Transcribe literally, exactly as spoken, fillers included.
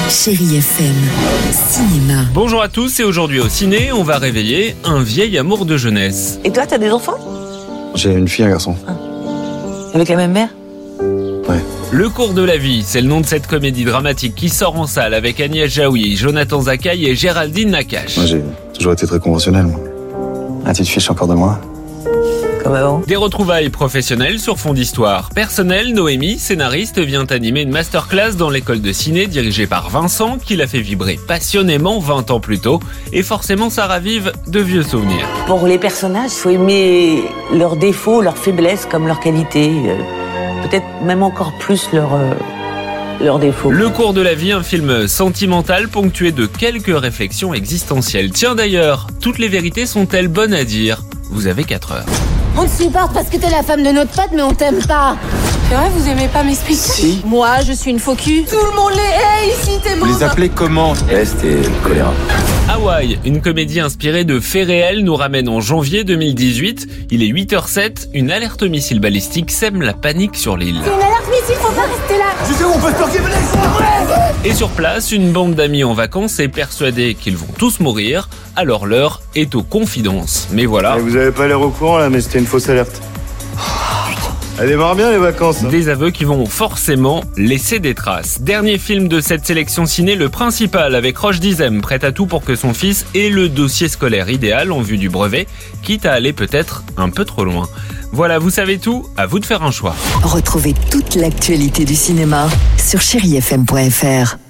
Chérie F M, cinéma. Bonjour à tous et aujourd'hui au ciné, on va réveiller un vieil amour de jeunesse. Et toi, t'as des enfants? J'ai une fille et un garçon. Ah. Avec la même mère? Ouais. Le cours de la vie, c'est le nom de cette comédie dramatique qui sort en salle avec Agnès Jaoui, Jonathan Zakaï et Géraldine Nakache. Moi, j'ai toujours été très conventionnel, moi. Ah, tu te fiches encore de moi? Comme avant. Des retrouvailles professionnelles sur fond d'histoire. Personnelle, Noémie, scénariste, vient animer une masterclass dans l'école de ciné dirigée par Vincent, qui l'a fait vibrer passionnément vingt ans plus tôt. Et forcément, ça ravive de vieux souvenirs. Pour les personnages, il faut aimer leurs défauts, leurs faiblesses comme leurs qualités. Euh, peut-être même encore plus leurs, euh, leurs défauts. Le cours de la vie, un film sentimental ponctué de quelques réflexions existentielles. Tiens d'ailleurs, toutes les vérités sont-elles bonnes à dire? Vous avez quatre heures. On te supporte parce que t'es la femme de notre pote, mais on t'aime pas. C'est vrai, vous aimez pas mes spectacles? Si. Moi, je suis une faux cul. Tout le monde les hait ici, t'es Vous beau. les appelez comment? Peste et choléra. Hawaï, une comédie inspirée de faits réels, nous ramène en janvier deux mille dix-huit. Il est huit heures sept, une alerte missile balistique sème la panique sur l'île. C'est une alerte missile, faut pas rester là. Tu sais où on peut se parquer? Et sur place, une bande d'amis en vacances est persuadée qu'ils vont tous mourir, alors l'heure est aux confidences. Mais voilà, Et vous avez pas l'air au courant là, mais c'était une fausse alerte. Elle démarre bien les vacances. Hein. des aveux qui vont forcément laisser des traces. Dernier film de cette sélection ciné, Le Principal, avec Roche Dizem, prête à tout pour que son fils ait le dossier scolaire idéal en vue du brevet, quitte à aller peut-être un peu trop loin. Voilà, vous savez tout, à vous de faire un choix. Retrouvez toute l'actualité du cinéma sur chérie F M point F R.